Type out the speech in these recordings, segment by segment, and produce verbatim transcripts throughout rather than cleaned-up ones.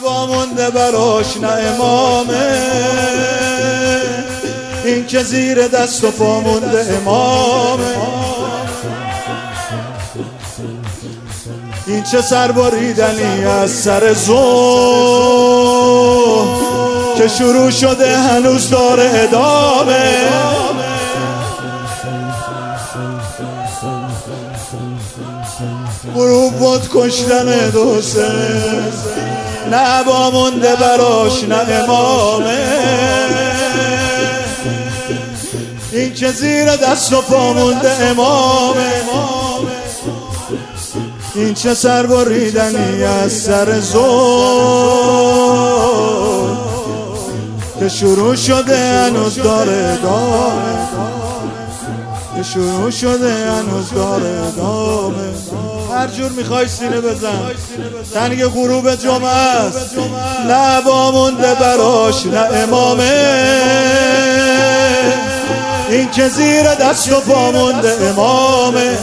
نبا مونده براش نه امامه، این که زیر دست و پا مونده امامه. این چه سر بریدنی از سر زور که شروع شده هنوز داره ادامه. غروب بود کشتن دوسته، نبا مونده براش نه امامه، این که زیر دست و پا مونده امامه. این چه سر بریدنی از سر زور که شروع شده هنوز داره ادامه، که شروع شده هنوز داره ادامه. هر جور میخوای سینه بزن، تنگ غروب جمعه است، نبا مونده براش نه امامه، این که زیر دست و پا مونده امامه.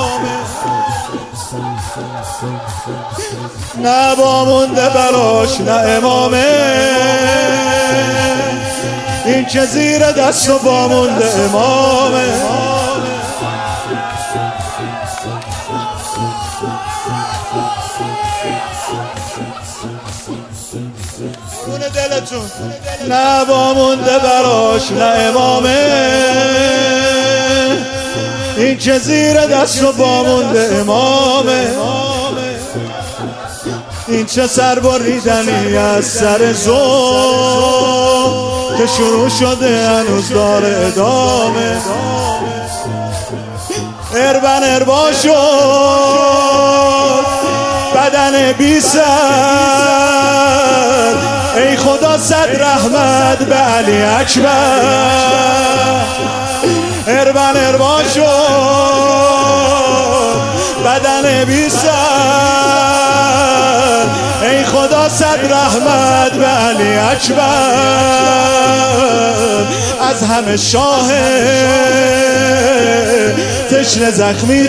نبا مونده براش نه امامه، این که زیر دست و پا مونده امامه. خونه دلتون نبا مونده براش نه امامه، این که زیر دست و پا مونده امامه. این چه سر بریدنی از سر زور که شروع شده هنوز داره ادامه. اربن اربا شد بدن بی سر، ای خدا صد رحمت به علی اکبر. اربن اربا شد بدن بی سر، ای خدا صد رحمت به علی اکبر. از همه شاه تشنه زخمی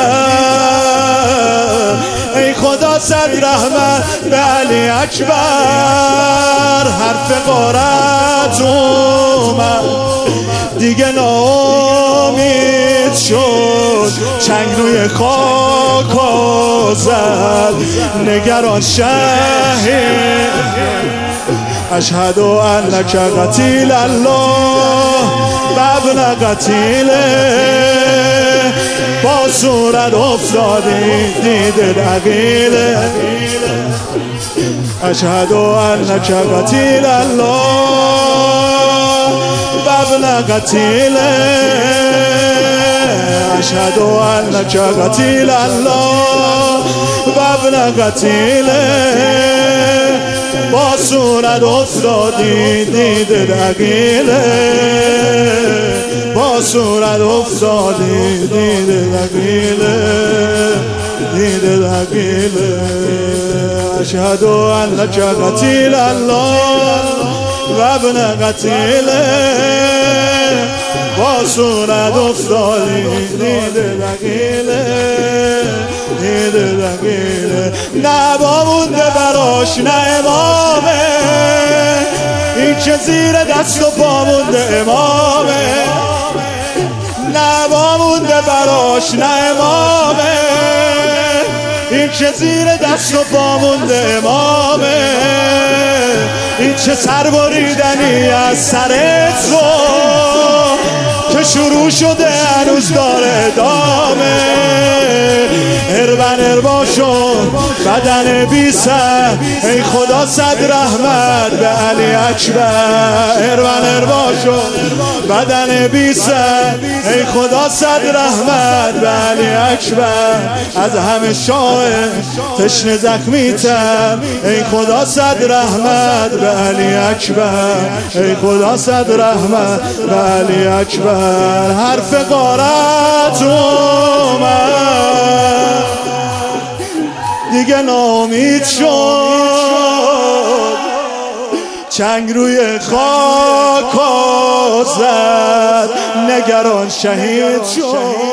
تر، ای خدا صد رحمت به علی اکبر. حرف غارت اومد دیگه ناامید شد، چنگ روی خاک زد نگران شهید. اشهد انک قتیل الله و ابن قتیله، با صورت افتادی دید دقیله. اشهد انک قتیل الله و ابن قتیله، اشهد انک قتیل الله و ابن قتیله، با صورت افتادی دید دقیله. با صورت افتادی دید دقیله، دید دقیله. اشهد انک قتیل الله و ابن قتیله، با صورت افتادی دید دقیله، دید دقیله. نبا مونده براش نه امامه، این که زیر دست و پا مونده امامه. نبا مونده براش نه امامه، این که زیر دست و پا مونده امامه. این چه سر بریدنی از سرت رو که شروع شده هنوز داره ادامه. اربن اربا شد بدن بی سر، ای خدا صد رحمت به علی اکبر. اربن اربا شد بدن بی سر، ای خدا صد رحمت به علی اکبر. از همه شاه تشنه زخمی تر، ای خدا صد رحمت به علی اکبر. ای خدا صد رحمت به علی اکبر. حرف غارت اومد دیگه ناامید شد، چنگ روی خاک زد نگران شهید شد.